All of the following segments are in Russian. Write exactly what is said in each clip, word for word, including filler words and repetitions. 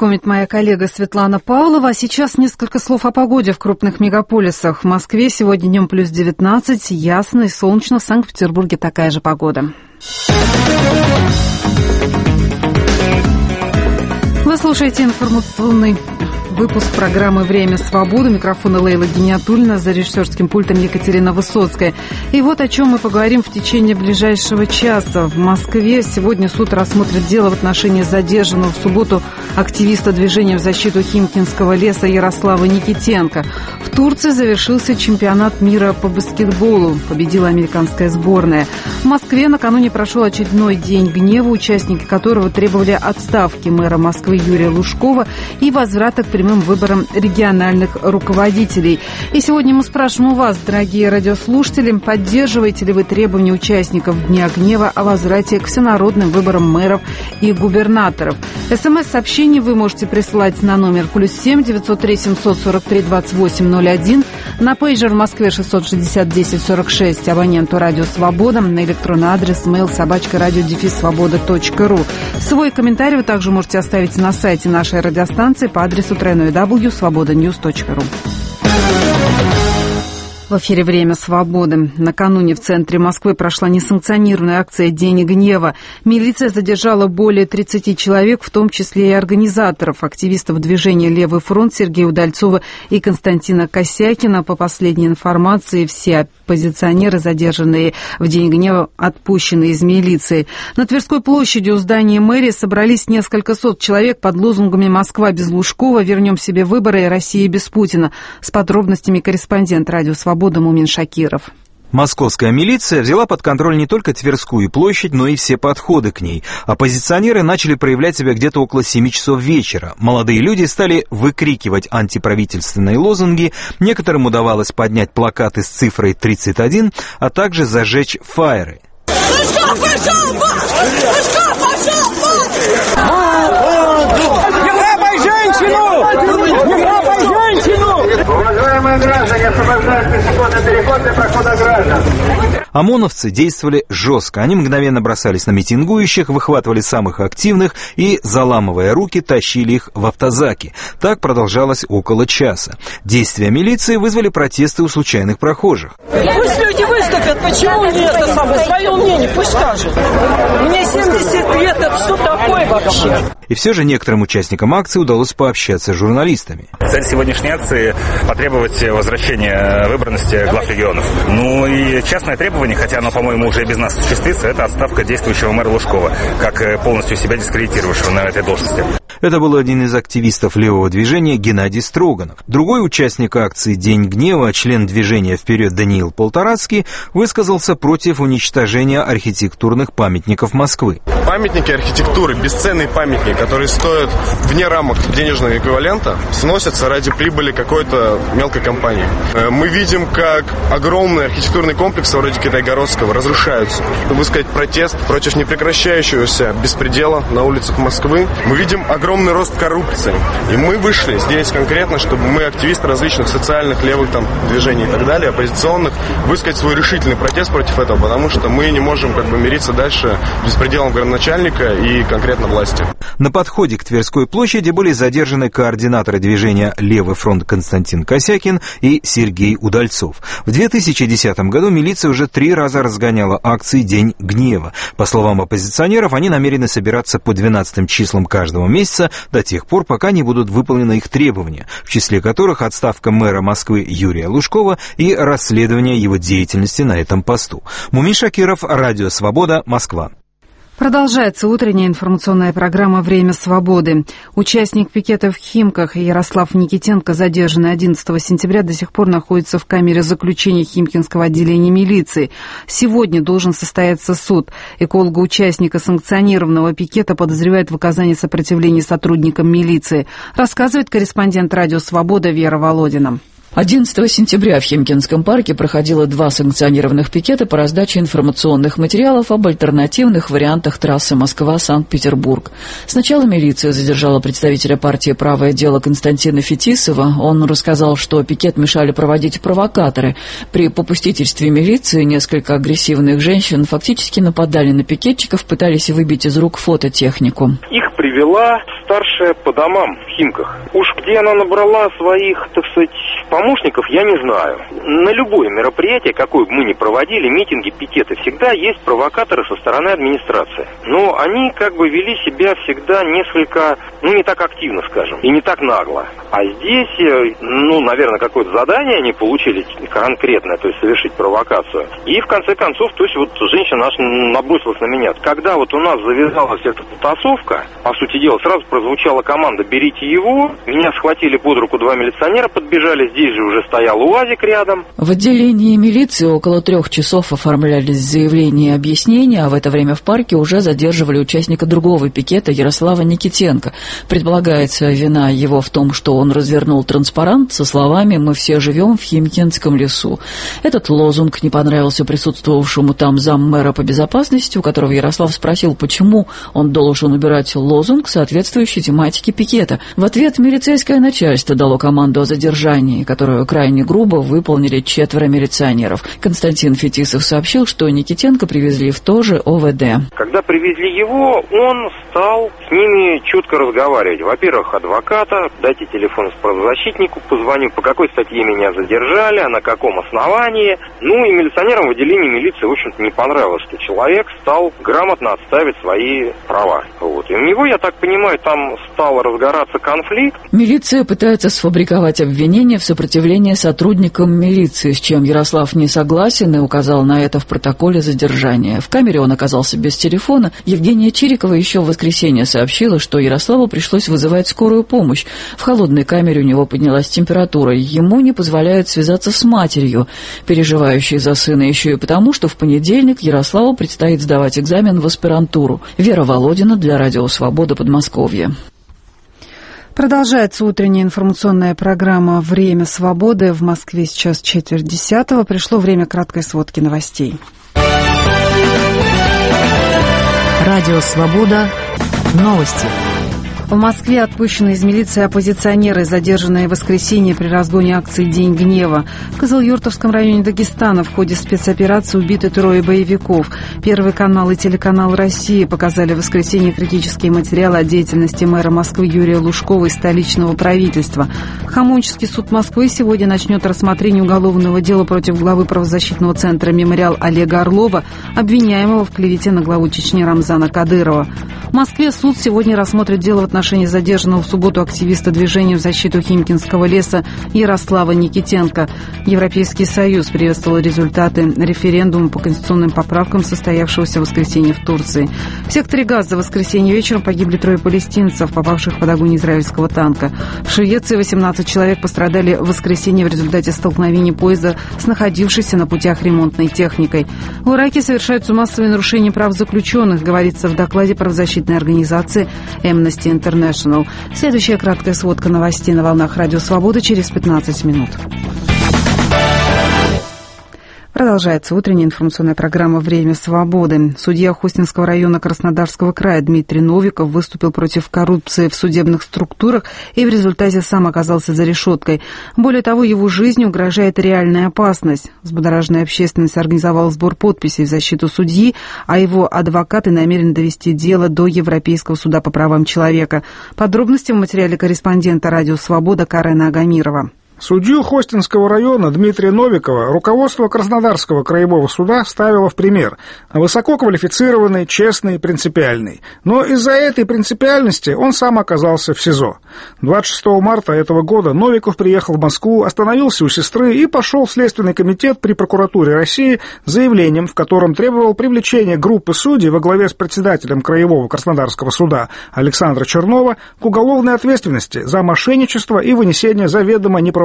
знакомит моя коллега Светлана Павлова. А сейчас несколько слов о погоде в крупных мегаполисах. В Москве сегодня днем плюс девятнадцать, ясно и солнечно. В Санкт-Петербурге такая же погода. Вы слушаете информационный выпуск программы «Время свободы». Микрофон Лейла Гиниатуллина, за режиссерским пультом Екатерина Высоцкая. И вот о чем мы поговорим в течение ближайшего часа. В Москве сегодня суд рассмотрит дело в отношении задержанного в субботу активиста движения в защиту Химкинского леса Ярослава Никитенко. В Турции завершился чемпионат мира по баскетболу. Победила американская сборная. В Москве накануне прошел очередной день гнева, участники которого требовали отставки мэра Москвы Юрия Лужкова и возврата к прямым выборам региональных руководителей. И сегодня мы спрашиваем у вас, дорогие радиослушатели, поддерживаете ли вы требования участников Дня гнева о возврате к всенародным выборам мэров и губернаторов? СМС-сообщение вы можете присылать на номер плюс семь девятьсот три семьсот сорок три двадцать восемь ноль один, на пейджер в Москве шестьсот шестьдесят десять сорок шесть, абоненту Радио Свобода, на электронный адрес mail собачка радио дефис свобода точка ру. Свой комментарий вы также можете оставить на сайте нашей радиостанции по адресу дабл ю дабл ю дабл ю точка свобода ньюс точка ру. В эфире «Время свободы». Накануне в центре Москвы прошла несанкционированная акция «День гнева». Милиция задержала более тридцати человек, в том числе и организаторов, активистов движения «Левый фронт» Сергея Удальцова и Константина Косякина. По последней информации, все оппозиционеры, задержанные в День гнева, отпущены из милиции. На Тверской площади у здания мэрии собрались несколько сот человек под лозунгами «Москва без Лужкова», «Вернем себе выборы» и «Россия без Путина». С подробностями корреспондент «Радио Свобода» Мумин Шакиров. Московская милиция взяла под контроль не только Тверскую площадь, но и все подходы к ней. Оппозиционеры начали проявлять себя где-то около семи часов вечера. Молодые люди стали выкрикивать антиправительственные лозунги, некоторым удавалось поднять плакаты с цифрой тридцать один, а также зажечь фаеры. Лужков пошел, Лужков пошел, не грабай женщину! Не грабай женщину! Уважаемые граждане, освобождают пешеходный переход для прохода граждан. ОМОНовцы действовали жестко. Они мгновенно бросались на митингующих, выхватывали самых активных и, заламывая руки, тащили их в автозаки. Так продолжалось около часа. Действия милиции вызвали протесты у случайных прохожих. Пусть люди выступят, почему не это самое, свое мнение, пусть скажут. Мне семьдесят лет, это что такое вообще? И все же некоторым участникам акции удалось пообщаться с журналистами. Цель сегодняшней акции – потребовать возвращения выборности глав регионов. Ну и частное требование, хотя оно, по-моему, уже без нас осуществится, это отставка действующего мэра Лужкова, как полностью себя дискредитировавшего на этой должности. Это был один из активистов левого движения Геннадий Строганов. Другой участник акции «День гнева», член движения «Вперед» Даниил Полторацкий, высказался против уничтожения архитектурных памятников Москвы. Памятники архитектуры, бесценные памятники, которые стоят вне рамок денежного эквивалента, сносятся ради прибыли какой-то мелкой компании. Мы видим, как огромные архитектурные комплексы вроде Китайгородского разрушаются. Высказать протест против непрекращающегося беспредела на улицах Москвы. Мы видим огромный рост коррупции. И мы вышли здесь конкретно, чтобы мы, активисты различных социальных, левых там движений и так далее, оппозиционных, высказать свой решительный протест против этого, потому что мы не можем как бы мириться дальше с беспределом городоначальника и конкретно власти. На подходе к Тверской площади были задержаны координаторы движения «Левый фронт» Константин Косякин и Сергей Удальцов. В две тысячи десятом году милиция уже три раза разгоняла акции «День гнева». По словам оппозиционеров, они намерены собираться по двенадцатым числам каждого месяца до тех пор, пока не будут выполнены их требования, в числе которых отставка мэра Москвы Юрия Лужкова и расследование его деятельности на этом посту. Мумин Шакиров, Радио Свобода, Москва. Продолжается утренняя информационная программа «Время свободы». Участник пикета в Химках Ярослав Никитенко, задержанный одиннадцатого сентября, до сих пор находится в камере заключения Химкинского отделения милиции. Сегодня должен состояться суд. Эколога-участника санкционированного пикета подозревают в оказании сопротивления сотрудникам милиции. Рассказывает корреспондент «Радио Свобода» Вера Володина. одиннадцатого сентября в Химкинском парке проходило два санкционированных пикета по раздаче информационных материалов об альтернативных вариантах трассы Москва-Санкт-Петербург. Сначала милиция задержала представителя партии «Правое дело» Константина Фетисова. Он рассказал, что пикет мешали проводить провокаторы. При попустительстве милиции несколько агрессивных женщин фактически нападали на пикетчиков, пытались выбить из рук фототехнику. Их привела старшая по домам в Химках. Уж где она набрала своих, так сказать, помощников, я не знаю. На любое мероприятие, какое бы мы ни проводили, митинги, пикеты, всегда есть провокаторы со стороны администрации. Но они как бы вели себя всегда несколько, ну, не так активно, скажем, и не так нагло. А здесь, ну, наверное, какое-то задание они получили конкретное, то есть совершить провокацию. И в конце концов, то есть вот женщина аж набросилась на меня. Когда вот у нас завязалась эта потасовка, по сути дела, сразу прозвучала команда «берите его». Меня схватили под руку два милиционера, подбежали, здесь же уже стоял УАЗик рядом. В отделении милиции около трех часов оформлялись заявления и объяснения, а в это время в парке уже задерживали участника другого пикета Ярослава Никитенко. Предполагается вина его в том, что он развернул транспарант со словами «Мы все живем в Химкинском лесу». Этот лозунг не понравился присутствовавшему там заммэра по безопасности, у которого Ярослав спросил, почему он должен убирать лозунг, соответствующий тематике пикета. В ответ милицейское начальство дало команду о задержании, которую крайне грубо выполнили четверо милиционеров. Константин Фетисов сообщил, что Никитенко привезли в то же О В Д. Когда привезли его, он стал с ними четко разговаривать. Во-первых, адвоката, дайте телефон правозащитнику, позвоню, по какой статье меня задержали, а на каком основании. Ну и милиционерам в отделении милиции, в общем-то, не понравилось, что человек стал грамотно отстаивать свои права. Вот. И у него, я так понимаю, там стал разгораться конфликт. Милиция пытается сфабриковать обвинения в сопротивлении сотрудникам милиции, с чем Ярослав не согласен и указал на это в протоколе задержания. В камере он оказался без телефона. Евгения Чирикова еще в воскресенье сообщила, что Ярославу пришлось вызывать скорую помощь. В холодной камере у него поднялась температура. Ему не позволяют связаться с матерью, переживающей за сына еще и потому, что в понедельник Ярославу предстоит сдавать экзамен в аспирантуру. Вера Володина для Радио Свобода, Подмосковье. Продолжается утренняя информационная программа «Время свободы». В Москве сейчас четверть десятого. Пришло время краткой сводки новостей. Радио Свобода. Новости. В Москве отпущены из милиции оппозиционеры, задержанные в воскресенье при разгоне акции «День гнева». В Кызылюртовском районе Дагестана в ходе спецоперации убиты трое боевиков. Первый канал и телеканал «Россия» показали в воскресенье критические материалы о деятельности мэра Москвы Юрия Лужкова и столичного правительства. Хамовнический суд Москвы сегодня начнет рассмотрение уголовного дела против главы правозащитного центра «Мемориал» Олега Орлова, обвиняемого в клевете на главу Чечни Рамзана Кадырова. В Москве суд сегодня рассмотрит дело в отношении задержанного в субботу активиста движения в защиту Химкинского леса Ярослава Никитенко. Европейский Союз приветствовал результаты референдума по конституционным поправкам, состоявшегося в воскресенье в Турции. В секторе Газа в воскресенье вечером погибли трое палестинцев, попавших под огонь израильского танка. В Швеции восемнадцать человек пострадали в воскресенье в результате столкновения поезда с находившейся на путях ремонтной техникой. В Ираке совершаются массовые нарушения прав заключенных, говорится в докладе правозащитной организации Amnesty International. Следующая краткая сводка новостей на волнах Радио Свобода через пятнадцать минут. Продолжается утренняя информационная программа «Время свободы». Судья Хостинского района Краснодарского края Дмитрий Новиков выступил против коррупции в судебных структурах и в результате сам оказался за решеткой. Более того, его жизни угрожает реальная опасность. Взбудораженная общественность организовала сбор подписей в защиту судьи, а его адвокаты намерены довести дело до Европейского суда по правам человека. Подробности в материале корреспондента «Радио Свобода» Карена Агамирова. Судью Хостинского района Дмитрия Новикова руководство Краснодарского краевого суда ставило в пример. Высококвалифицированный, честный, принципиальный. Но из-за этой принципиальности он сам оказался в СИЗО. двадцать шестого марта этого года Новиков приехал в Москву, остановился у сестры и пошел в Следственный комитет при прокуратуре России с заявлением, в котором требовал привлечения группы судей во главе с председателем Краевого Краснодарского суда Александра Чернова к уголовной ответственности за мошенничество и вынесение заведомо неправомерных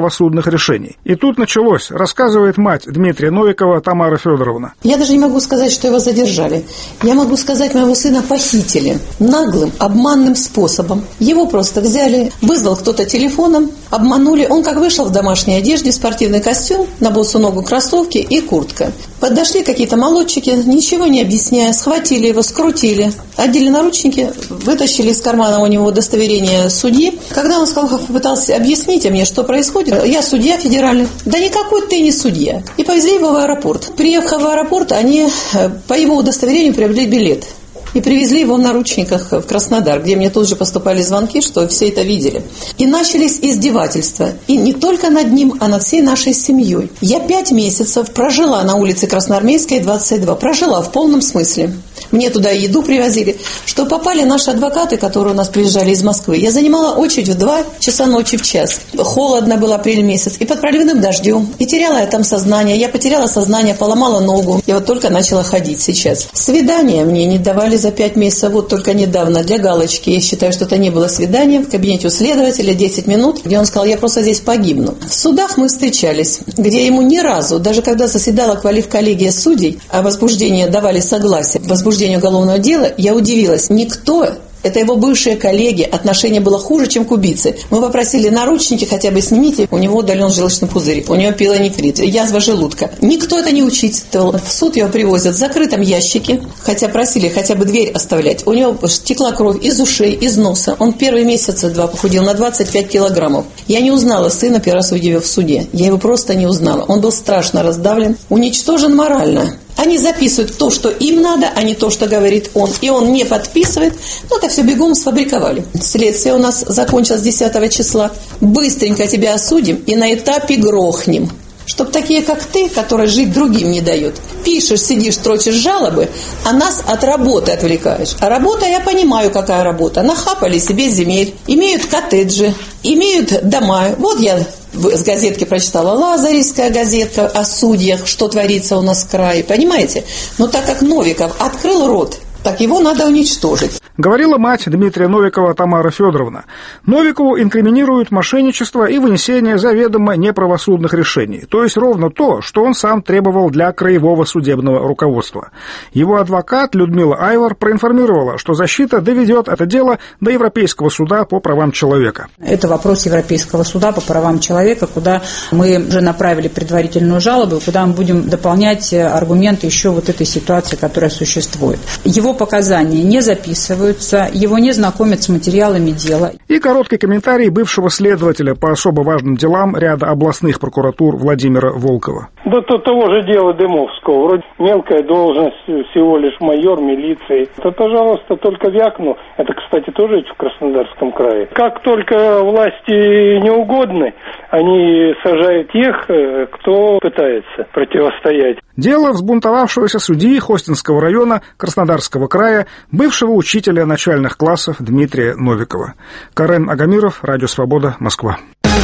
неправосудных решений. И тут началось, рассказывает мать Дмитрия Новикова Тамара Федоровна. Я даже не могу сказать, что его задержали. Я могу сказать, моего сына похитили наглым, обманным способом. Его просто взяли, вызвал кто-то телефоном, обманули. Он как вышел в домашней одежде, спортивный костюм, на босу ногу кроссовки и куртка. Подошли какие-то молодчики, ничего не объясняя, схватили его, скрутили, одели наручники, вытащили из кармана у него удостоверение судьи. Когда он сказал, попытался объяснить мне, что происходит, я судья федеральный. Да никакой ты не судья. И повезли его в аэропорт. Приехав в аэропорт, они по его удостоверению приобрели билет. И привезли его в наручниках в Краснодар, где мне тут же поступали звонки, что все это видели. И начались издевательства. И не только над ним, а над всей нашей семьей. Я пять месяцев прожила на улице Красноармейской, двадцать два. Прожила в полном смысле. Мне туда еду привозили. Что попали наши адвокаты, которые у нас приезжали из Москвы. Я занимала очередь в два часа ночи в час. Холодно было, апрель месяц. И под проливным дождем. И теряла я там сознание. Я потеряла сознание, поломала ногу. Я вот только начала ходить сейчас. Свидания мне не давали за пять месяцев. Вот только недавно для галочки. Я считаю, что это не было свидания. В кабинете у следователя десять минут, где он сказал, я просто здесь погибну. В судах мы встречались, где ему ни разу, даже когда заседала квалифколлегия судей, а возбуждение давали согласие к возбуждению уголовного дела, я удивилась. Никто... Это его бывшие коллеги, отношение было хуже, чем к убийце. Мы попросили наручники, хотя бы снимите, у него удален желчный пузырь, у него пилонефрит, язва желудка. Никто это не учитывал. В суд его привозят в закрытом ящике, хотя просили хотя бы дверь оставлять. У него текла кровь из ушей, из носа. Он первые месяца два похудел на двадцать пять килограммов. Я не узнала сына первый раз, увидев в суде. Я его просто не узнала. Он был страшно раздавлен, уничтожен морально. Они записывают то, что им надо, а не то, что говорит он. И он не подписывает. Ну, это все бегом сфабриковали. Следствие у нас закончилось десятого числа. Быстренько тебя осудим и на этапе грохнем. Чтоб такие, как ты, которые жить другим не дают. Пишешь, сидишь, строчишь жалобы, а нас от работы отвлекаешь. А работа, я понимаю, какая работа. Нахапали себе земель, имеют коттеджи, имеют дома. Вот я с газетки прочитала, Лазаревская газетка о судьях, что творится у нас в крае. Понимаете? Но так как Новиков открыл рот, так его надо уничтожить. Говорила мать Дмитрия Новикова Тамара Федоровна. Новикову инкриминируют мошенничество и вынесение заведомо неправосудных решений. То есть ровно то, что он сам требовал для краевого судебного руководства. Его адвокат Людмила Айвар проинформировала, что защита доведет это дело до Европейского суда по правам человека. Это вопрос Европейского суда по правам человека, куда мы уже направили предварительную жалобу, куда мы будем дополнять аргументы еще вот этой ситуации, которая существует. Его показания не записываются, его не знакомят с материалами дела. И короткий комментарий бывшего следователя по особо важным делам ряда областных прокуратур Владимира Волкова. Да то того же дела Дымовского. Вроде мелкая должность, всего лишь майор милиции. Да, пожалуйста, только вякну. Это, кстати, тоже в Краснодарском крае. Как только власти неугодны, они сажают тех, кто пытается противостоять. Дело взбунтовавшегося судьи Хостинского района Краснодарского края, бывшего учителя начальных классов Дмитрия Новикова. Карен Агамиров, Радио Свобода, Москва.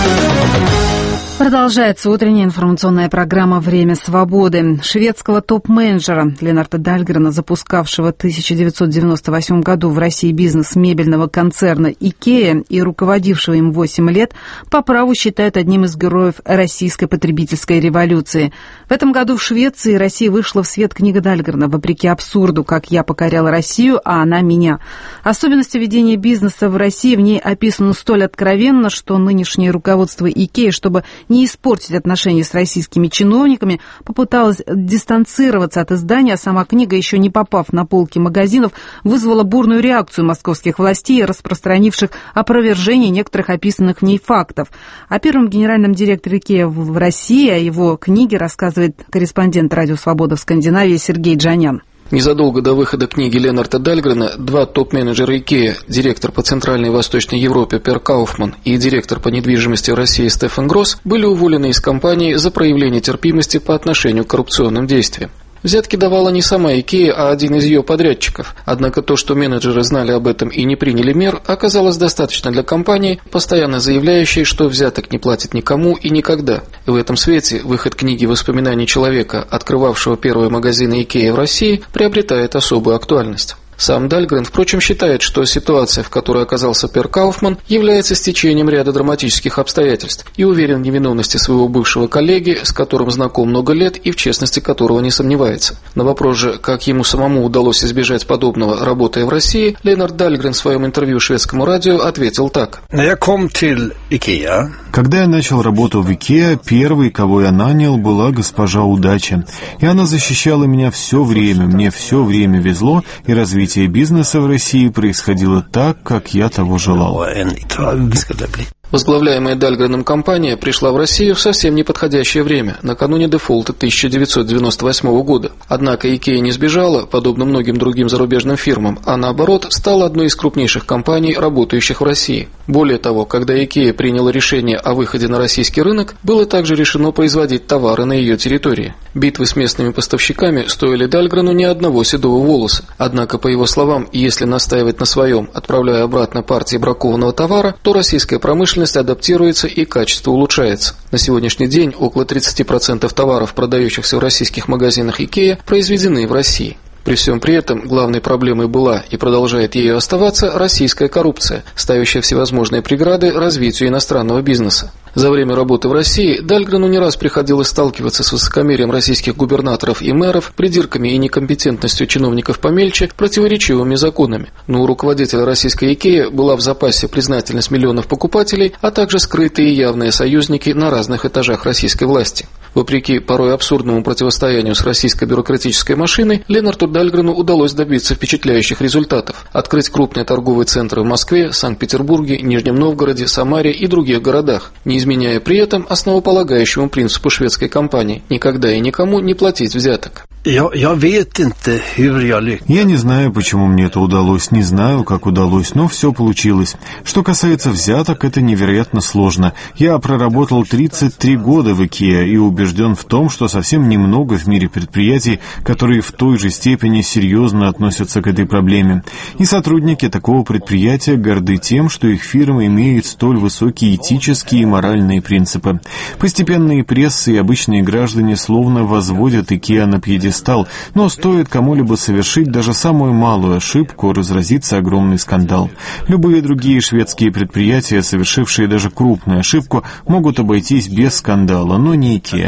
Продолжается утренняя информационная программа «Время свободы». Шведского топ-менеджера Ленарта Дальгрена, запускавшего в тысяча девятьсот девяносто восьмом году в России бизнес мебельного концерна «Икеа» и руководившего им восемь лет, по праву считают одним из героев российской потребительской революции. В этом году в Швеции и России вышла в свет книга Дальгрена «Вопреки абсурду. Как я покоряла Россию, а она меня». Особенности ведения бизнеса в России в ней описаны столь откровенно, что нынешнее руководство «Икеа», чтобы не испортить отношения с российскими чиновниками, попыталась дистанцироваться от издания, а сама книга, еще не попав на полки магазинов, вызвала бурную реакцию московских властей, распространивших опровержение некоторых описанных в ней фактов. О первом генеральном директоре Икеа в России, о его книге рассказывает корреспондент Радио Свобода в Скандинавии Сергей Джанян. Незадолго до выхода книги Ленарта Дальгрена два топ-менеджера Икеа, директор по Центральной и Восточной Европе Пер Кауфман и директор по недвижимости в России Стефан Гросс, были уволены из компании за проявление терпимости по отношению к коррупционным действиям. Взятки давала не сама Икеа, а один из ее подрядчиков. Однако то, что менеджеры знали об этом и не приняли мер, оказалось достаточно для компании, постоянно заявляющей, что взяток не платит никому и никогда. И в этом свете выход книги воспоминаний человека, открывавшего первые магазины Икеа в России, приобретает особую актуальность. Сам Дальгрен, впрочем, считает, что ситуация, в которой оказался Пер Кауфман, является стечением ряда драматических обстоятельств и уверен в невиновности своего бывшего коллеги, с которым знаком много лет и в честности которого не сомневается. На вопрос же, как ему самому удалось избежать подобного, работая в России, Ленард Дальгрен в своем интервью шведскому радио ответил так. Когда я начал работу в IKEA, первой, кого я нанял, была госпожа Удача. И она защищала меня все время, мне все время везло, и развитие бизнеса в России происходило так, как я того желал. Возглавляемая Дальгреном компания пришла в Россию в совсем неподходящее время, накануне дефолта тысяча девятьсот девяносто восьмого года. Однако IKEA не сбежала, подобно многим другим зарубежным фирмам, а наоборот стала одной из крупнейших компаний, работающих в России. Более того, когда IKEA приняла решение о выходе на российский рынок, было также решено производить товары на ее территории. Битвы с местными поставщиками стоили Дальгрену ни одного седого волоса. Однако, по его словам, если настаивать на своем, отправляя обратно партии бракованного товара, то российская промышленность адаптируется и качество улучшается. На сегодняшний день около тридцать процентов товаров, продающихся в российских магазинах IKEA, произведены в России. При всем при этом главной проблемой была и продолжает ею оставаться российская коррупция, ставящая всевозможные преграды развитию иностранного бизнеса. За время работы в России Дальгрену не раз приходилось сталкиваться с высокомерием российских губернаторов и мэров, придирками и некомпетентностью чиновников помельче, противоречивыми законами. Но у руководителя российской IKEA была в запасе признательность миллионов покупателей, а также скрытые и явные союзники на разных этажах российской власти. Вопреки порой абсурдному противостоянию с российской бюрократической машиной, Ленарту Дальгрену удалось добиться впечатляющих результатов. Открыть крупные торговые центры в Москве, Санкт-Петербурге, Нижнем Новгороде, Самаре и других городах, не изменяя при этом основополагающему принципу шведской компании – никогда и никому не платить взяток. Я не знаю, почему мне это удалось, не знаю, как удалось, но все получилось. Что касается взяток, это невероятно сложно. Я проработал тридцать три года в IKEA и убежден в том, что совсем немного в мире предприятий, которые в той же степени серьезно относятся к этой проблеме. И сотрудники такого предприятия горды тем, что их фирма имеет столь высокие этические и моральные принципы. Постепенные прессы и обычные граждане словно возводят IKEA на пьедестал. Но стоит кому-либо совершить даже самую малую ошибку, разразится огромный скандал. Любые другие шведские предприятия, совершившие даже крупную ошибку, могут обойтись без скандала, но не IKEA.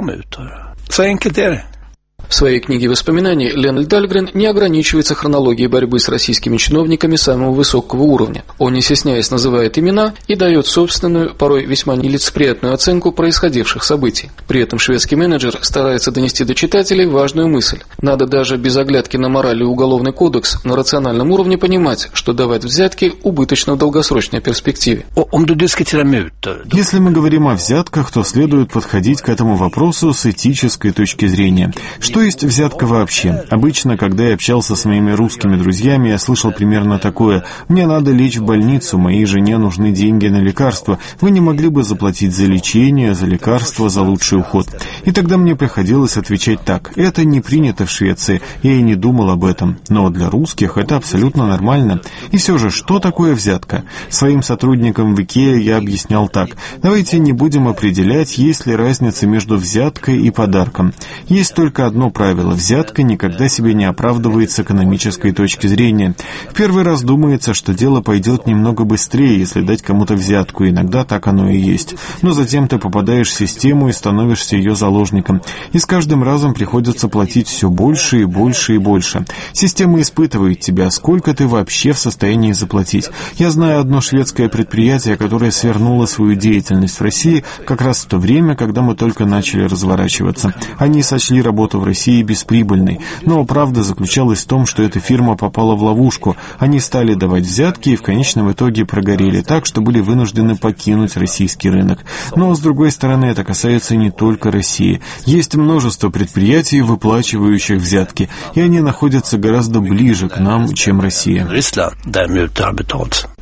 В своей книге воспоминаний Ленард Дальгрен не ограничивается хронологией борьбы с российскими чиновниками самого высокого уровня. Он, не стесняясь, называет имена и дает собственную, порой весьма нелицеприятную оценку происходивших событий. При этом шведский менеджер старается донести до читателей важную мысль. Надо даже без оглядки на мораль и уголовный кодекс на рациональном уровне понимать, что давать взятки убыточно в долгосрочной перспективе. Если мы говорим о взятках, то следует подходить к этому вопросу с этической точки зрения. Что есть взятка вообще? Обычно, когда я общался с моими русскими друзьями, я слышал примерно такое: «Мне надо лечь в больницу, моей жене нужны деньги на лекарства, вы не могли бы заплатить за лечение, за лекарства, за лучший уход?» И тогда мне приходилось отвечать так: это не принято в Швеции, я и не думал об этом, но для русских это абсолютно нормально. И все же, что такое взятка? Своим сотрудникам в IKEA я объяснял так: давайте не будем определять, есть ли разница между взяткой и подарком. Есть только одно правило: взятка никогда себе не оправдывает с экономической точки зрения. В первый раз думается, что дело пойдет немного быстрее, если дать кому-то взятку, иногда так оно и есть. Но затем ты попадаешь в систему и становишься ее заложником. И с каждым разом приходится платить все больше и больше и больше. Система испытывает тебя, сколько ты вообще в состоянии заплатить. Я знаю одно шведское предприятие, которое свернуло свою деятельность в России как раз в то время, когда мы только начали разворачиваться. Они сочли работу в России бесприбыльной, но правда заключалась в том, что эта фирма попала в ловушку. Они стали давать взятки и в конечном итоге прогорели так, что были вынуждены покинуть российский рынок. Но, с другой стороны, это касается не только России. Есть множество предприятий, выплачивающих взятки, и они находятся гораздо ближе к нам, чем Россия.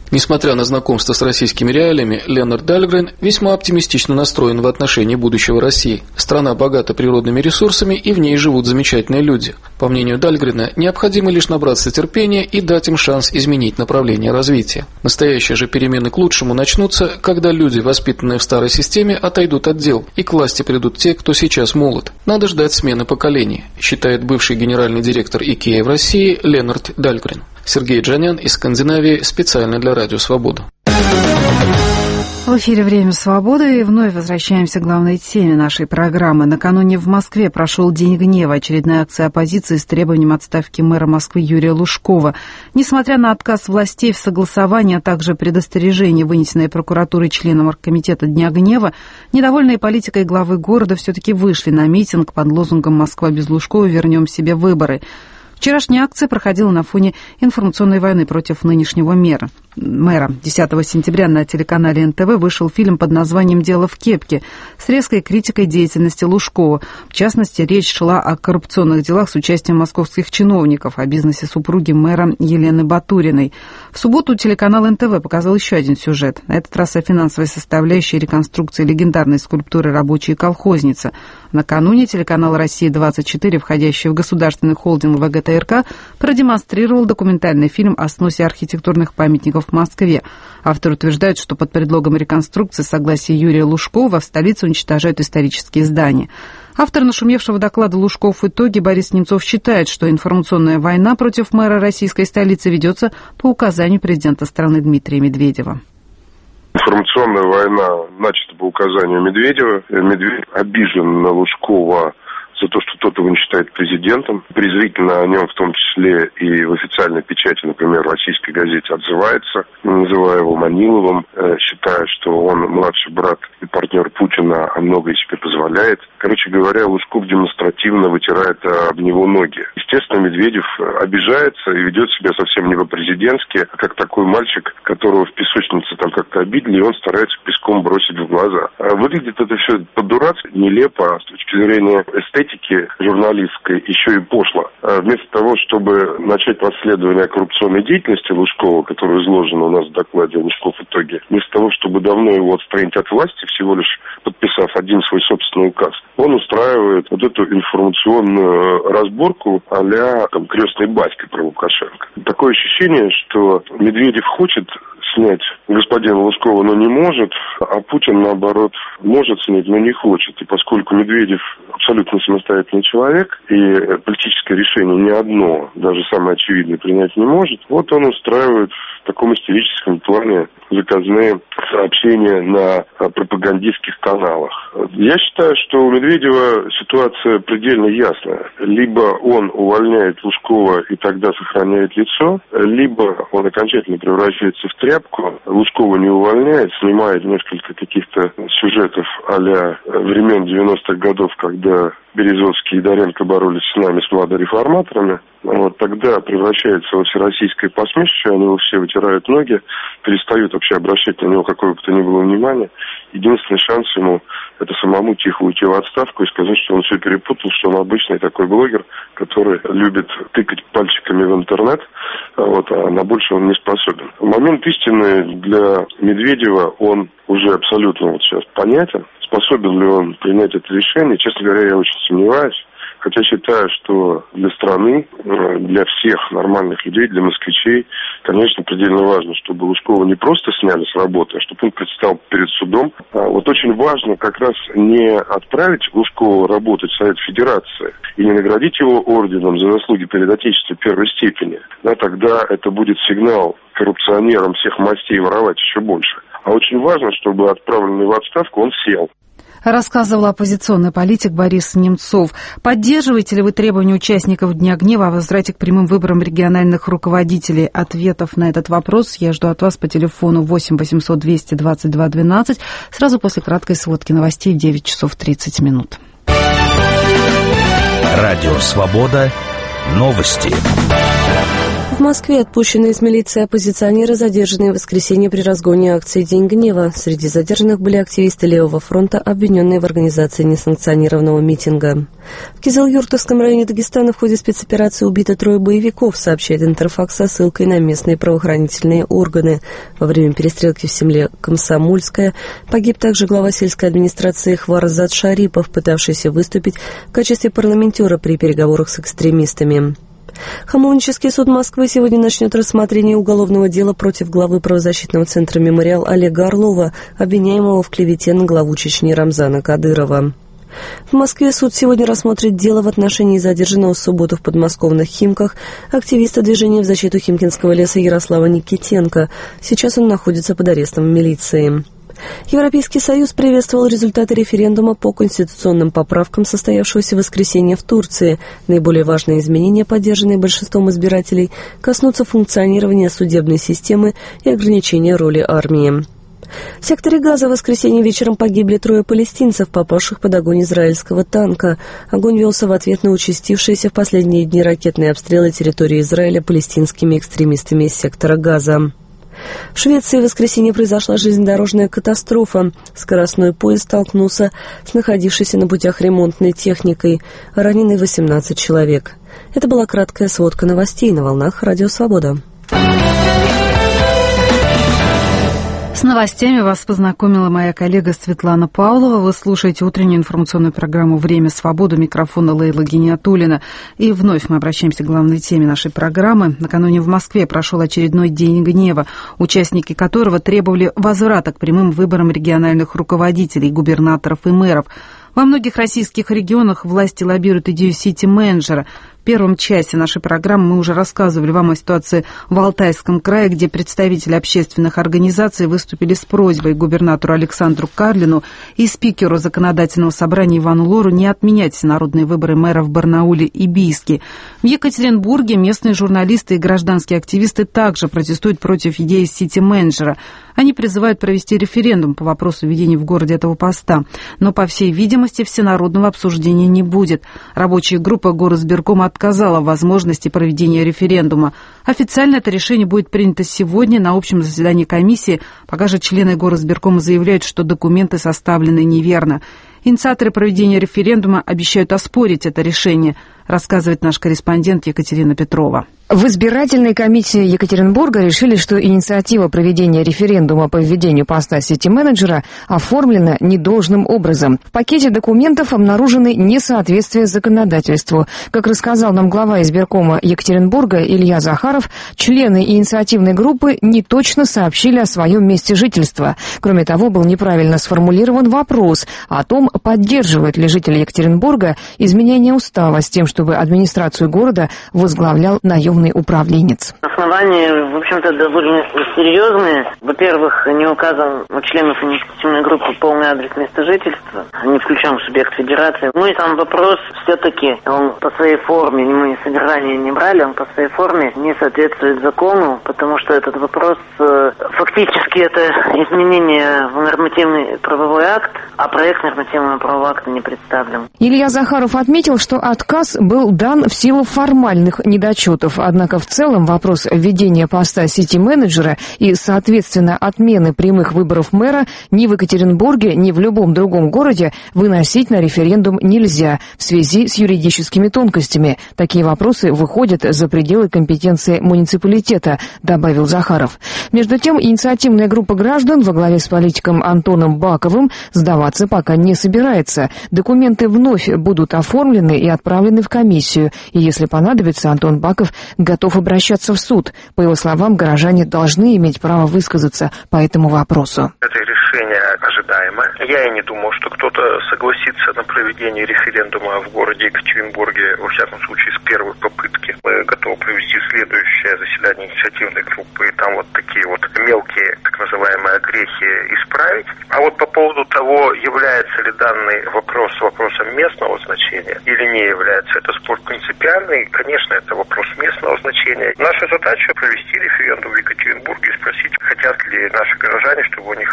Несмотря на знакомство с российскими реалиями, Ленард Дальгрен весьма оптимистично настроен в отношении будущего России. Страна богата природными ресурсами, и в ней живут замечательные люди. По мнению Дальгрена, необходимо лишь набраться терпения и дать им шанс изменить направление развития. Настоящие же перемены к лучшему начнутся, когда люди, воспитанные в старой системе, отойдут от дел, и к власти придут те, кто сейчас молод. Надо ждать смены поколений, считает бывший генеральный директор IKEA в России Ленард Дальгрен. Сергей Джанян из Скандинавии специально для Радио Свобода. В эфире «Время свободы» и вновь возвращаемся к главной теме нашей программы. Накануне в Москве прошел День гнева, очередная акция оппозиции с требованием отставки мэра Москвы Юрия Лужкова. Несмотря на отказ властей в согласовании, а также предостережение, вынесенное прокуратурой членам оргкомитета Дня гнева, недовольные политикой главы города все-таки вышли на митинг под лозунгом «Москва без Лужкова, вернем себе выборы». Вчерашняя акция проходила на фоне информационной войны против нынешнего мэра. мэра. десятого сентября на телеканале эн тэ вэ вышел фильм под названием «Дело в кепке» с резкой критикой деятельности Лужкова. В частности, речь шла о коррупционных делах с участием московских чиновников, о бизнесе супруги мэра Елены Батуриной. В субботу телеканал эн тэ вэ показал еще один сюжет. На этот раз о финансовой составляющей реконструкции легендарной скульптуры «Рабочая колхозница». Накануне телеканал «Россия-двадцать четыре», входящий в государственный холдинг вэ гэ тэ эр ка, продемонстрировал документальный фильм о сносе архитектурных памятников в Москве. Автор утверждает, что под предлогом реконструкции с согласия Юрия Лужкова в столице уничтожают исторические здания. Автор нашумевшего доклада «Лужков в итоге» Борис Немцов считает, что информационная война против мэра российской столицы ведется по указанию президента страны Дмитрия Медведева. Информационная война начата по указанию Медведева. Медведев обижен на Лужкова за то, что тот его не считает президентом. Презрительно о нем, в том числе и в официальной печати, например, в российской газете, отзывается, называя его Маниловым, считая, что он младший брат и партнер Путина, а многое себе позволяет. Короче говоря, Лужков демонстративно вытирает об него ноги. Естественно, Медведев обижается и ведет себя совсем не по-президентски, а как такой мальчик, которого в песочнице там как-то обидели, и он старается песком бросить в глаза. Выглядит это все по-дурацки, нелепо, с точки зрения эстетики, журналистской, еще и пошло. Вместо того, чтобы начать расследование коррупционной деятельности Лужкова, которая изложена у нас в докладе «Лужков в итоге», вместо того, чтобы давно его отстранить от власти, всего лишь подписав один свой собственный указ, он устраивает вот эту информационную разборку а-ля там, крестный батька про Лукашенко. Такое ощущение, что Медведев хочет снять господина Лужкова, но не может, а Путин, наоборот, может снять, но не хочет. И поскольку Медведев абсолютно самостоятельный человек, и политическое решение ни одно, даже самое очевидное, принять не может, вот он устраивает в таком истерическом плане заказные сообщения на пропагандистских каналах. Я считаю, что у Медведева ситуация предельно ясная. Либо он увольняет Лужкова и тогда сохраняет лицо, либо он окончательно превращается в тряпку, Лужкова не увольняет, снимает несколько каких-то сюжетов а-ля времен девяностых годов, когда Березовский и Доренко боролись с нами, с младореформаторами. Вот тогда превращается во всероссийское посмешище, они его все вытирают ноги, перестают вообще обращать на него какое бы то ни было внимание. Единственный шанс ему — это самому тихо уйти в отставку и сказать, что он все перепутал, что он обычный такой блогер, который любит тыкать пальчиками в интернет, вот, а на больше он не способен. Момент истины для Медведева, он уже абсолютно вот сейчас понятен. Способен ли он принять это решение, честно говоря, я очень сомневаюсь. Хотя считаю, что для страны, для всех нормальных людей, для москвичей, конечно, предельно важно, чтобы Лужкова не просто сняли с работы, а чтобы он предстал перед судом. А вот очень важно как раз не отправить Лужкова работать в Совет Федерации и не наградить его орденом за заслуги перед Отечеством первой степени. Да, тогда это будет сигнал коррупционерам всех мастей воровать еще больше. А очень важно, чтобы отправленный в отставку он сел. Рассказывал оппозиционный политик Борис Немцов. Поддерживаете ли вы требования участников Дня гнева о возврате к прямым выборам региональных руководителей? Ответов на этот вопрос я жду от вас по телефону восемь восемьсот двести двадцать два двенадцать сразу после краткой сводки новостей в девять часов тридцать минут. Радио «Свобода». Новости. В Москве отпущенные из милиции оппозиционеры, задержанные в воскресенье при разгоне акции «День гнева». Среди задержанных были активисты Левого фронта, обвиненные в организации несанкционированного митинга. В Кизылюртовском районе Дагестана в ходе спецоперации убито трое боевиков, сообщает Интерфакс со ссылкой на местные правоохранительные органы. Во время перестрелки в селе Комсомольское погиб также глава сельской администрации Хварзад Шарипов, пытавшийся выступить в качестве парламентера при переговорах с экстремистами. Хамовнический суд Москвы сегодня начнет рассмотрение уголовного дела против главы правозащитного центра «Мемориал» Олега Орлова, обвиняемого в клевете на главу Чечни Рамзана Кадырова. В Москве суд сегодня рассмотрит дело в отношении задержанного в субботу в подмосковных Химках активиста движения в защиту Химкинского леса Ярослава Никитенко. Сейчас он находится под арестом в милиции. Европейский Союз приветствовал результаты референдума по конституционным поправкам, состоявшегося в воскресенье в Турции. Наиболее важные изменения, поддержанные большинством избирателей, коснутся функционирования судебной системы и ограничения роли армии. В секторе Газа в воскресенье вечером погибли трое палестинцев, попавших под огонь израильского танка. Огонь велся в ответ на участившиеся в последние дни ракетные обстрелы территории Израиля палестинскими экстремистами из сектора Газа. В Швеции в воскресенье произошла железнодорожная катастрофа. Скоростной поезд столкнулся с находившейся на путях ремонтной техникой. Ранены восемнадцать человек. Это была краткая сводка новостей на волнах Радио Свобода. С новостями вас познакомила моя коллега Светлана Павлова. Вы слушаете утреннюю информационную программу «Время свободы». Микрофона Лейла Гиниатуллина. И вновь мы обращаемся к главной теме нашей программы. Накануне в Москве прошел очередной день гнева, участники которого требовали возврата к прямым выборам региональных руководителей, губернаторов и мэров. Во многих российских регионах власти лоббируют идею сити-менеджера. В первом часе нашей программы мы уже рассказывали вам о ситуации в Алтайском крае, где представители общественных организаций выступили с просьбой губернатору Александру Карлину и спикеру законодательного собрания Ивану Лору не отменять всенародные выборы мэра в Барнауле и Бийске. В Екатеринбурге местные журналисты и гражданские активисты также протестуют против идеи сити-менеджера. Они призывают провести референдум по вопросу введения в городе этого поста. Но, по всей видимости, всенародного обсуждения не будет. Рабочая группа горосбиркома отказала в возможности проведения референдума. Официально это решение будет принято сегодня на общем заседании комиссии, пока же члены горосбиркома заявляют, что документы составлены неверно. Инициаторы проведения референдума обещают оспорить это решение, рассказывает наш корреспондент Екатерина Петрова. В избирательной комиссии Екатеринбурга решили, что инициатива проведения референдума по введению поста сити-менеджера оформлена недолжным образом. В пакете документов обнаружены несоответствия законодательству. Как рассказал нам глава избиркома Екатеринбурга Илья Захаров, члены инициативной группы неточно сообщили о своем месте жительства. Кроме того, был неправильно сформулирован вопрос о том, поддерживают ли жители Екатеринбурга изменение устава с тем, чтобы администрацию города возглавлял наемный управленец. Основания, в общем-то, довольно серьезные. Во-первых, не указан у членов инициативной группы полный адрес места жительства, не включен в субъект федерации. Ну и сам вопрос, все-таки, он по своей форме, мы содержание не брали, он по своей форме не соответствует закону, потому что этот вопрос, фактически, это изменение в нормативный правовой акт, а проект нормативного правового акта не представлен. Илья Захаров отметил, что отказ был дан в силу формальных недочетов. Однако в целом вопрос введения поста сити-менеджера и, соответственно, отмены прямых выборов мэра ни в Екатеринбурге, ни в любом другом городе выносить на референдум нельзя в связи с юридическими тонкостями. Такие вопросы выходят за пределы компетенции муниципалитета, добавил Захаров. Между тем, инициативная группа граждан во главе с политиком Антоном Баковым сдаваться пока не собирается. Документы вновь будут оформлены и отправлены в комиссию, и если понадобится, Антон Баков готов обращаться в суд. По его словам, горожане должны иметь право высказаться по этому вопросу. Это решение ожидаемое. Я и не думал, что кто-то согласится на проведение референдума в городе Екатеринбурге, во всяком случае, с первой попытки. Мы готовы провести следующее заседание инициативной группы, и там вот такие вот мелкие, так называемые, грехи исправить. А вот по поводу того, является ли данный вопрос вопросом местного значения или не является, это спор принципиальный. Конечно, это вопрос местного значения. Наша задача провести референдум в Екатеринбурге и спросить, хотят ли наши горожане, чтобы у них отняли